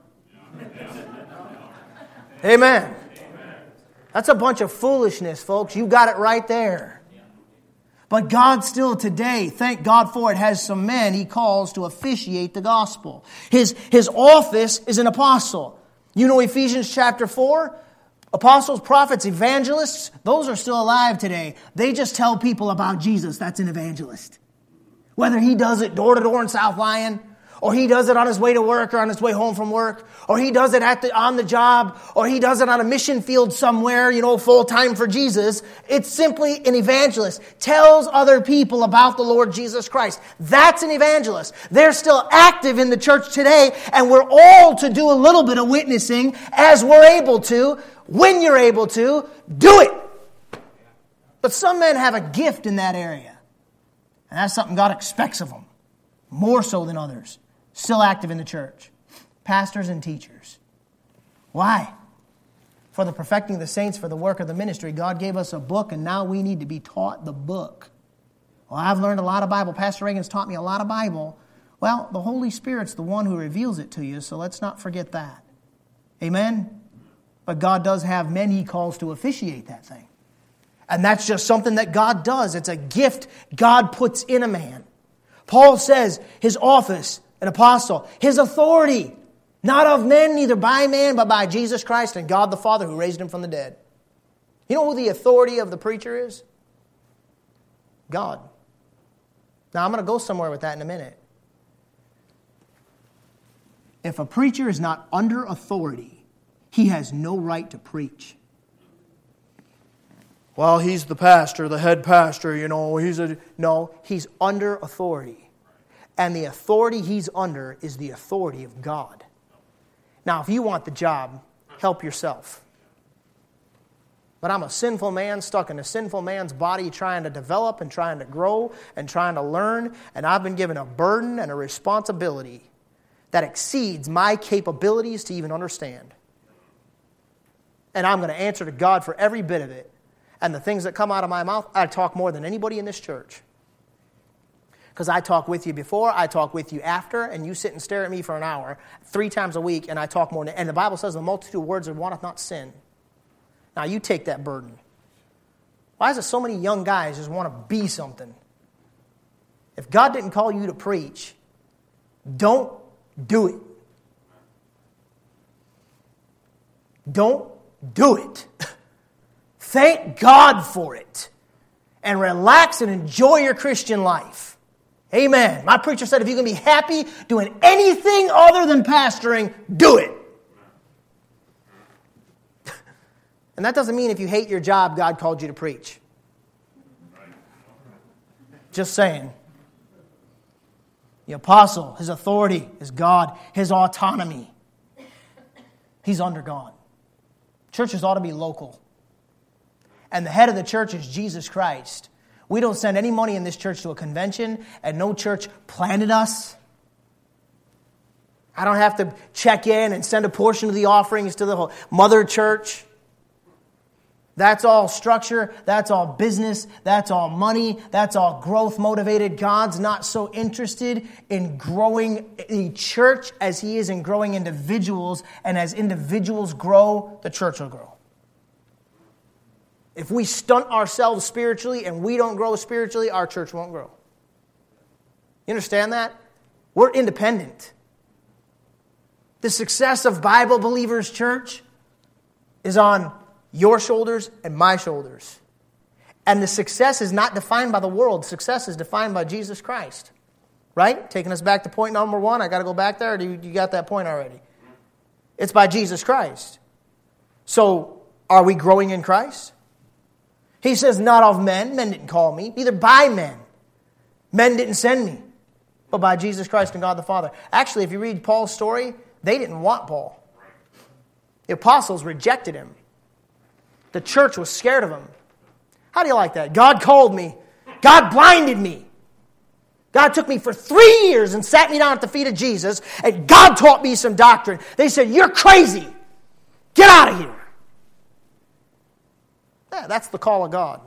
Amen. That's a bunch of foolishness, folks. You got it right there. But God still today, thank God for it, has some men He calls to officiate the gospel. His office is an apostle. You know Ephesians chapter 4? Apostles, prophets, evangelists, those are still alive today. They just tell people about Jesus. That's an evangelist. Whether he does it door to door in South Lyon, or he does it on his way to work or on his way home from work, or he does it on the job, or he does it on a mission field somewhere, full time for Jesus. It's simply an evangelist. Tells other people about the Lord Jesus Christ. That's an evangelist. They're still active in the church today, and we're all to do a little bit of witnessing as we're able to. When you're able to, do it. But some men have a gift in that area. And that's something God expects of them. More so than others. Still active in the church. Pastors and teachers. Why? For the perfecting of the saints, for the work of the ministry. God gave us a book, and now we need to be taught the book. Well, I've learned a lot of Bible. Pastor Reagan's taught me a lot of Bible. Well, the Holy Spirit's the one who reveals it to you, so let's not forget that. Amen? But God does have men He calls to officiate that thing. And that's just something that God does. It's a gift God puts in a man. Paul says his office, an apostle, his authority. Not of men, neither by man, but by Jesus Christ and God the Father who raised him from the dead. You know who the authority of the preacher is? God. Now, I'm going to go somewhere with that in a minute. If a preacher is not under authority, he has no right to preach. Well, he's the pastor, the head pastor, No, he's under authority. And the authority he's under is the authority of God. Now, if you want the job, help yourself. But I'm a sinful man stuck in a sinful man's body trying to develop and trying to grow and trying to learn. And I've been given a burden and a responsibility that exceeds my capabilities to even understand. And I'm going to answer to God for every bit of it. And the things that come out of my mouth, I talk more than anybody in this church. Because I talk with you before, I talk with you after, and you sit and stare at me for an hour, 3 times a week, and I talk more. And the Bible says, the multitude of words that wanteth not sin. Now, you take that burden. Why is it so many young guys just want to be something? If God didn't call you to preach, don't do it. Don't do it. Thank God for it. And relax and enjoy your Christian life. Amen. My preacher said if you can be happy doing anything other than pastoring, do it. And that doesn't mean if you hate your job, God called you to preach. Just saying. The apostle, his authority is God. His autonomy, he's under God. Churches ought to be local. And the head of the church is Jesus Christ. We don't send any money in this church to a convention, and no church planted us. I don't have to check in and send a portion of the offerings to the mother church. That's all structure, that's all business, that's all money, that's all growth motivated. God's not so interested in growing the church as He is in growing individuals, and as individuals grow, the church will grow. If we stunt ourselves spiritually and we don't grow spiritually, our church won't grow. You understand that? We're independent. The success of Bible Believers Church is on your shoulders and my shoulders. And the success is not defined by the world. Success is defined by Jesus Christ. Right? Taking us back to point number 1. I got to go back there, or do you got that point already? It's by Jesus Christ. So, are we growing in Christ? He says, not of men. Men didn't call me. Neither by men. Men didn't send me. But by Jesus Christ and God the Father. Actually, if you read Paul's story, they didn't want Paul. The apostles rejected him. The church was scared of him. How do you like that? God called me. God blinded me. God took me for 3 years and sat me down at the feet of Jesus, and God taught me some doctrine. They said, you're crazy. Get out of here. Yeah, that's the call of God.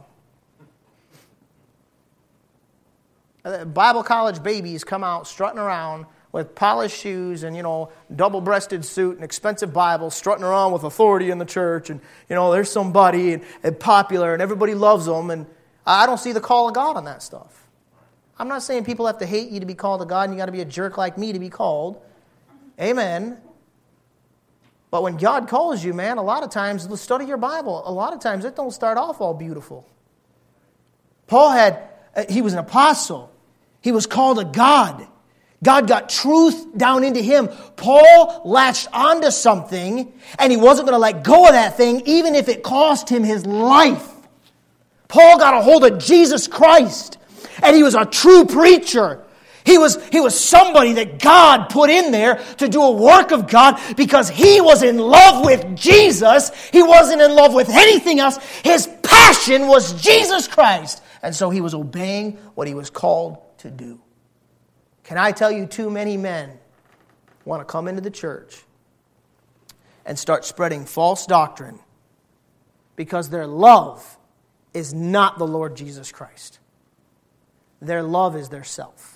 Bible college babies come out strutting around with polished shoes and, double-breasted suit and expensive Bibles, strutting around with authority in the church. And, there's somebody and popular and everybody loves them. And I don't see the call of God on that stuff. I'm not saying people have to hate you to be called to God and you got to be a jerk like me to be called. Amen. But when God calls you, man, a lot of times, study your Bible. A lot of times it don't start off all beautiful. Paul he was an apostle. He was called a God. God got truth down into him. Paul latched onto something, and he wasn't going to let go of that thing, even if it cost him his life. Paul got a hold of Jesus Christ, and he was a true preacher. He was somebody that God put in there to do a work of God because he was in love with Jesus. He wasn't in love with anything else. His passion was Jesus Christ. And so he was obeying what he was called to do. Can I tell you, too many men want to come into the church and start spreading false doctrine because their love is not the Lord Jesus Christ. Their love is their self.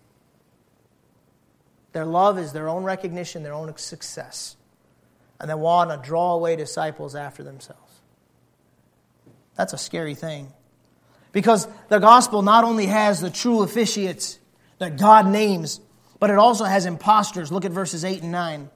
Their love is their own recognition, their own success. And they want to draw away disciples after themselves. That's a scary thing. Because the gospel not only has the true officiates that God names But it also has imposters. Look at verses 8 and 9.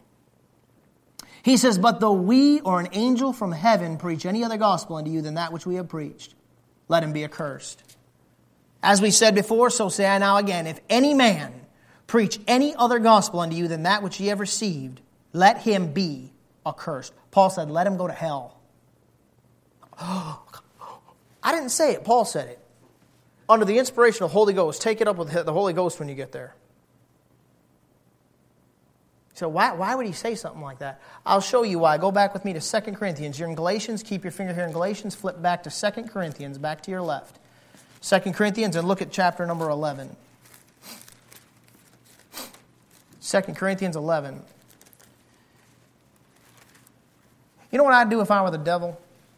He says, but though we or an angel from heaven preach any other gospel unto you than that which we have preached, let him be accursed. As we said before, so say I now again, if any man preach any other gospel unto you than that which ye have received, let him be accursed. Paul said, let him go to hell. I didn't say it. Paul said it. Under the inspiration of the Holy Ghost. Take it up with the Holy Ghost when you get there. So why would he say something like that? I'll show you why. Go back with me to 2 Corinthians. You're in Galatians. Keep your finger here in Galatians. Flip back to 2 Corinthians, back to your left. 2 Corinthians, and look at chapter number 11. 2 Corinthians 11. You know what I'd do if I were the devil?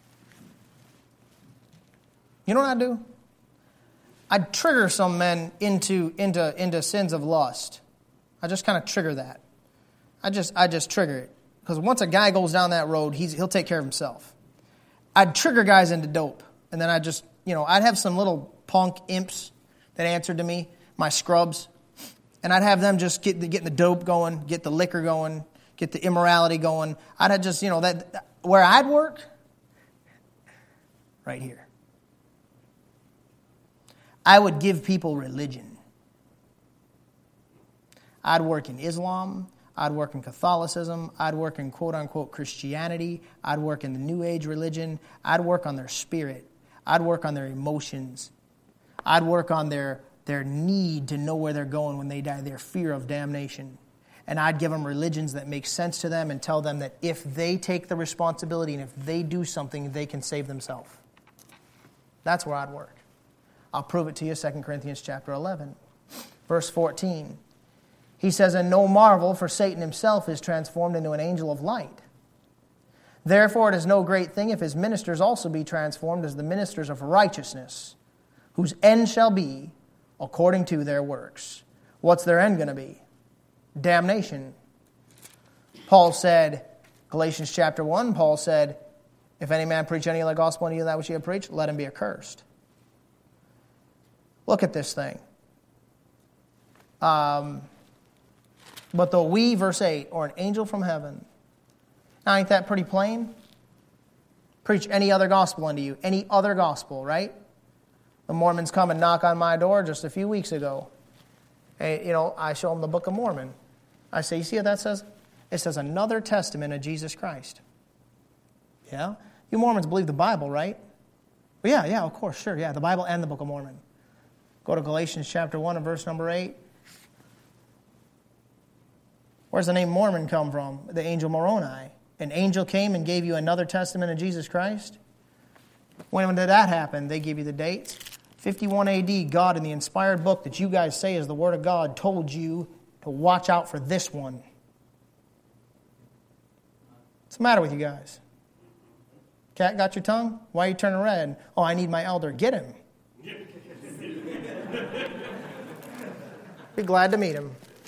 You know what I'd do? I'd trigger some men into sins of lust. I just kind of trigger that. I just trigger it. Because once a guy goes down that road, he'll take care of himself. I'd trigger guys into dope. And then I'd have some little punk imps that answered to me, my scrubs. And I'd have them just get the dope going, get the liquor going, get the immorality going. I'd have just, that where I'd work, right here. I would give people religion. I'd work in Islam. I'd work in Catholicism. I'd work in quote-unquote Christianity. I'd work in the New Age religion. I'd work on their spirit. I'd work on their emotions. I'd work on their need to know where they're going when they die, their fear of damnation. And I'd give them religions that make sense to them and tell them that if they take the responsibility and if they do something, they can save themselves. That's where I'd work. I'll prove it to you, 2 Corinthians chapter 11, verse 14. He says, and no marvel, for Satan himself is transformed into an angel of light. Therefore it is no great thing if his ministers also be transformed as the ministers of righteousness, whose end shall be according to their works. What's their end going to be? Damnation. Paul said, Galatians chapter 1, Paul said, if any man preach any other gospel unto you than that which ye have preached, let him be accursed. Look at this thing. But though we, verse 8, or an angel from heaven. Now, ain't that pretty plain? Preach any other gospel unto you. Any other gospel, right? The Mormons come and knock on my door just a few weeks ago. And, I show them the Book of Mormon. I say, you see what that says? It says another testament of Jesus Christ. Yeah? You Mormons believe the Bible, right? Well, yeah, of course, sure. Yeah, the Bible and the Book of Mormon. Go to Galatians chapter 1 and verse number 8. Where's the name Mormon come from? The angel Moroni. An angel came and gave you another testament of Jesus Christ. When did that happen? They give you the dates. 51 AD, God in the inspired book that you guys say is the Word of God told you to watch out for this one. What's the matter with you guys? Cat got your tongue? Why are you turning red? Oh, I need my elder. Get him. Be glad to meet him.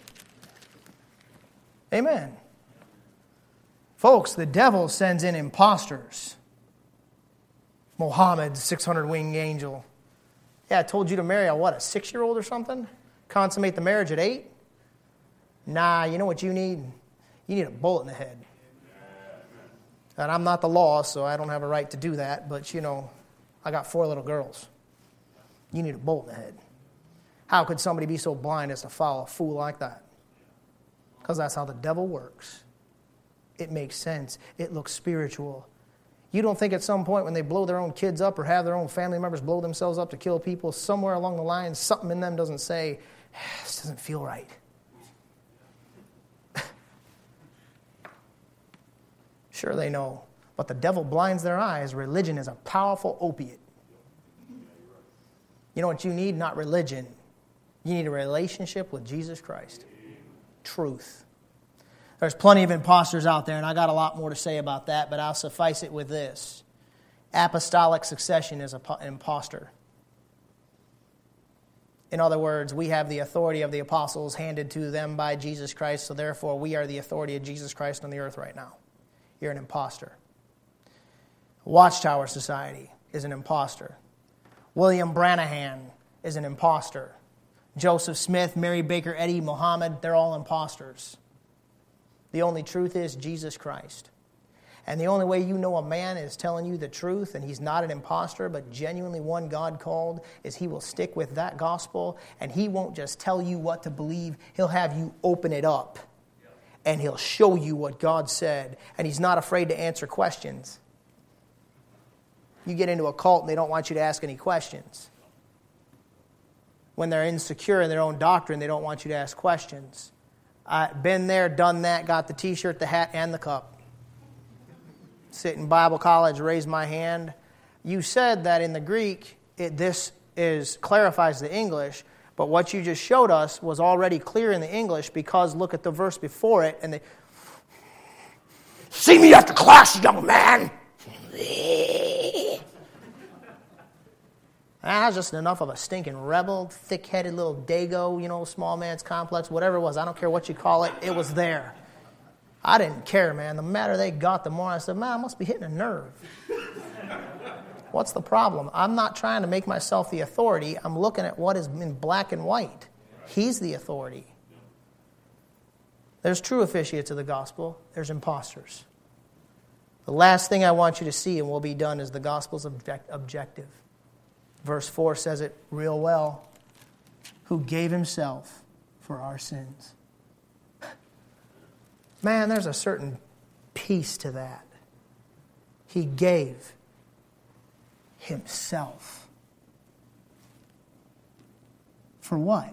Amen. Folks, the devil sends in imposters. Muhammad's 600-winged angel. Yeah, I told you to marry a 6-year-old or something? Consummate the marriage at 8? Nah, you know what you need? You need a bullet in the head. And I'm not the law, so I don't have a right to do that, but I got 4 little girls. You need a bullet in the head. How could somebody be so blind as to follow a fool like that? Because that's how the devil works. It makes sense. It looks spiritual. You don't think at some point when they blow their own kids up or have their own family members blow themselves up to kill people, somewhere along the line, something in them doesn't say, this doesn't feel right. Sure, they know. But the devil blinds their eyes. Religion is a powerful opiate. You know what you need? Not religion. You need a relationship with Jesus Christ. Truth. There's plenty of imposters out there, and I got a lot more to say about that, but I'll suffice it with this. Apostolic succession is an impostor. In other words, we have the authority of the apostles handed to them by Jesus Christ, so therefore we are the authority of Jesus Christ on the earth right now. You're an impostor. Watchtower Society is an impostor. William Brannahan is an impostor. Joseph Smith, Mary Baker Eddy, Muhammad, they're all imposters. The only truth is Jesus Christ. And the only way you know a man is telling you the truth and he's not an imposter but genuinely one God called is he will stick with that gospel, and he won't just tell you what to believe. He'll have you open it up and he'll show you what God said, and he's not afraid to answer questions. You get into a cult and they don't want you to ask any questions. When they're insecure in their own doctrine, they don't want you to ask questions. I've been there, done that, got the t-shirt, the hat, and the cup. Sit in Bible college, raise my hand. You said that in the Greek, this clarifies the English, but what you just showed us was already clear in the English, because look at the verse before it, and see me after class, young man. I was just enough of a stinking rebel, thick-headed little dago, small man's complex, whatever it was. I don't care what you call it. It was there. I didn't care, man. The madder they got, the more I said, man, I must be hitting a nerve. What's the problem? I'm not trying to make myself the authority. I'm looking at what is in black and white. He's the authority. There's true officiates of the gospel. There's imposters. The last thing I want you to see, and we'll be done, is the gospel's objective. Verse 4 says it real well. Who gave himself for our sins. Man, there's a certain peace to that. He gave himself. For what?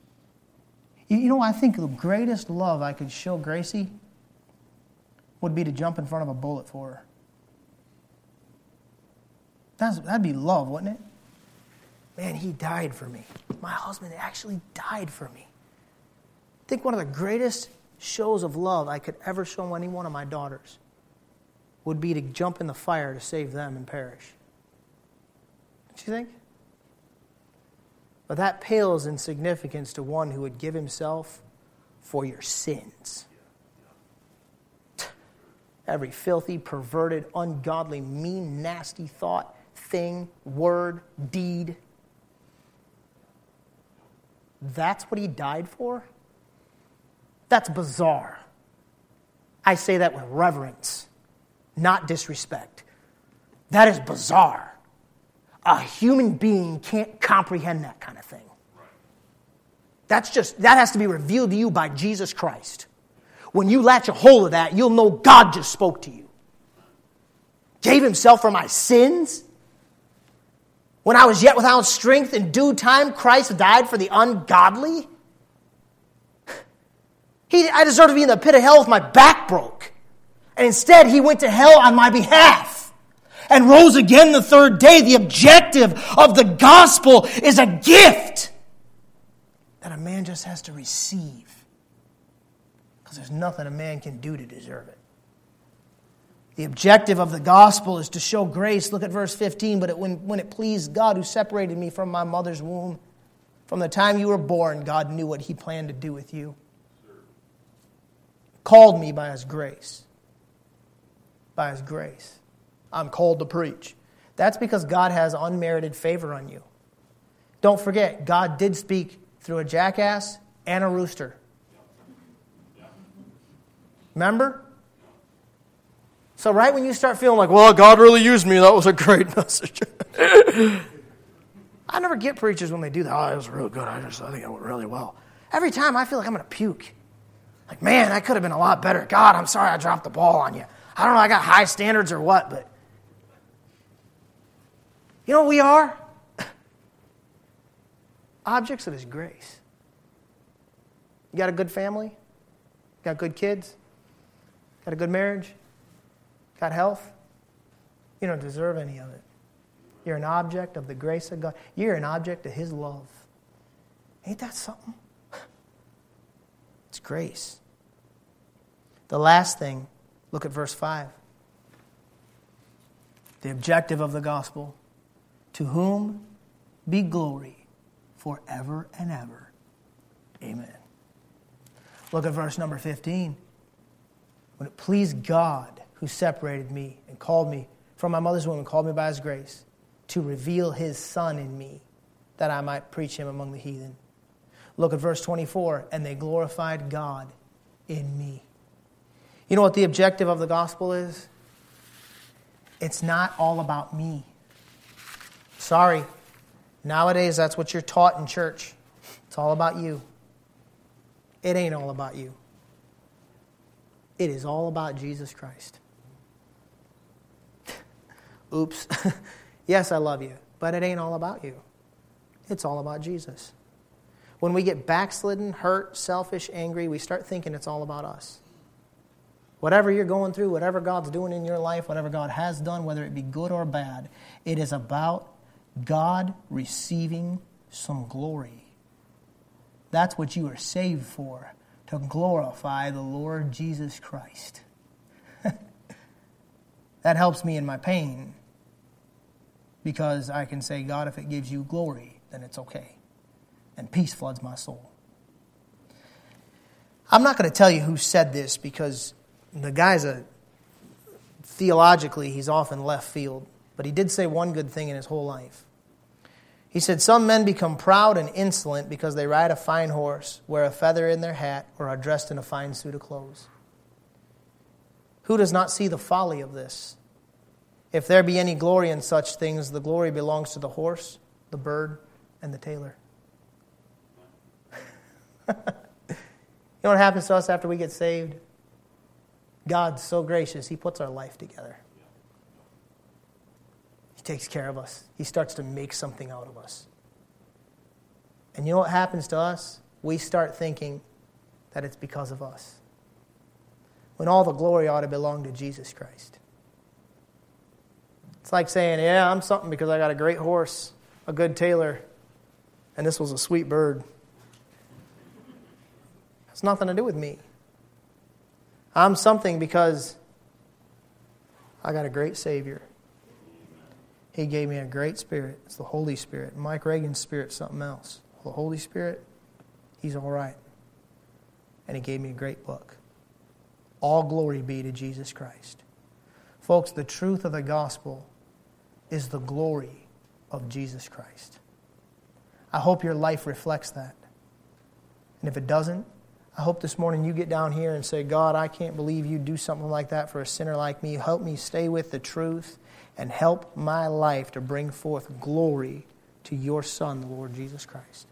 I think the greatest love I could show Gracie would be to jump in front of a bullet for her. That'd be love, wouldn't it? Man, he died for me. My husband actually died for me. I think one of the greatest shows of love I could ever show any one of my daughters would be to jump in the fire to save them and perish. Don't you think? But that pales in significance to one who would give himself for your sins. Every filthy, perverted, ungodly, mean, nasty thought, thing, word, deed. That's what he died for? That's bizarre. I say that with reverence, not disrespect. That is bizarre. A human being can't comprehend that kind of thing. That has to be revealed to you by Jesus Christ. When you latch a hold of that, you'll know God just spoke to you. Gave himself for my sins? When I was yet without strength, in due time, Christ died for the ungodly? I deserved to be in the pit of hell with my back broke. And instead, he went to hell on my behalf and rose again the third day. The objective of the gospel is a gift that a man just has to receive. Because there's nothing a man can do to deserve it. The objective of the gospel is to show grace. Look at verse 15. But when it pleased God who separated me from my mother's womb, from the time you were born, God knew what he planned to do with you. Called me by his grace. By his grace. I'm called to preach. That's because God has unmerited favor on you. Don't forget, God did speak through a jackass and a rooster. Remember? So right when you start feeling like, well, God really used me, that was a great message. I never get preachers when they do that. Oh, it was real good. I think it went really well. Every time I feel like I'm going to puke. Like, man, I could have been a lot better. God, I'm sorry I dropped the ball on you. I don't know, I got high standards or what, but you know what we are? Objects of his grace. You got a good family? Got good kids? Got a good marriage? Got health? You don't deserve any of it. You're an object of the grace of God. You're an object of his love. Ain't that something? It's grace. The last thing, look at verse 5. The objective of the gospel. To whom be glory forever and ever. Amen. Look at verse number 15. When it pleased God who separated me and called me from my mother's womb and called me by his grace to reveal his Son in me that I might preach him among the heathen. Look at verse 24. And they glorified God in me. You know what the objective of the gospel is? It's not all about me. Sorry. Nowadays, that's what you're taught in church. It's all about you. It ain't all about you. It is all about Jesus Christ. Oops. Yes, I love you, but it ain't all about you. It's all about Jesus. When we get backslidden, hurt, selfish, angry, we start thinking it's all about us. Whatever you're going through, whatever God's doing in your life, whatever God has done, whether it be good or bad, it is about God receiving some glory. That's what you are saved for, to glorify the Lord Jesus Christ. That helps me in my pain, because I can say, God, if it gives you glory, then it's okay. And peace floods my soul. I'm not going to tell you who said this, because the guy's theologically, he's off in left field. But he did say one good thing in his whole life. He said, some men become proud and insolent because they ride a fine horse, wear a feather in their hat, or are dressed in a fine suit of clothes. Who does not see the folly of this? If there be any glory in such things, the glory belongs to the horse, the bird, and the tailor. You know what happens to us after we get saved? God's so gracious, He puts our life together. He takes care of us. He starts to make something out of us. And you know what happens to us? We start thinking that it's because of us, when all the glory ought to belong to Jesus Christ. It's like saying, yeah, I'm something because I got a great horse, a good tailor, and this was a sweet bird. It's nothing to do with me. I'm something because I got a great Savior. He gave me a great Spirit. It's the Holy Spirit. Mike Reagan's Spirit's something else. The Holy Spirit, He's all right. And He gave me a great book. All glory be to Jesus Christ. Folks, the truth of the gospel is the glory of Jesus Christ. I hope your life reflects that. And if it doesn't, I hope this morning you get down here and say, God, I can't believe you do something like that for a sinner like me. Help me stay with the truth and help my life to bring forth glory to your Son, the Lord Jesus Christ.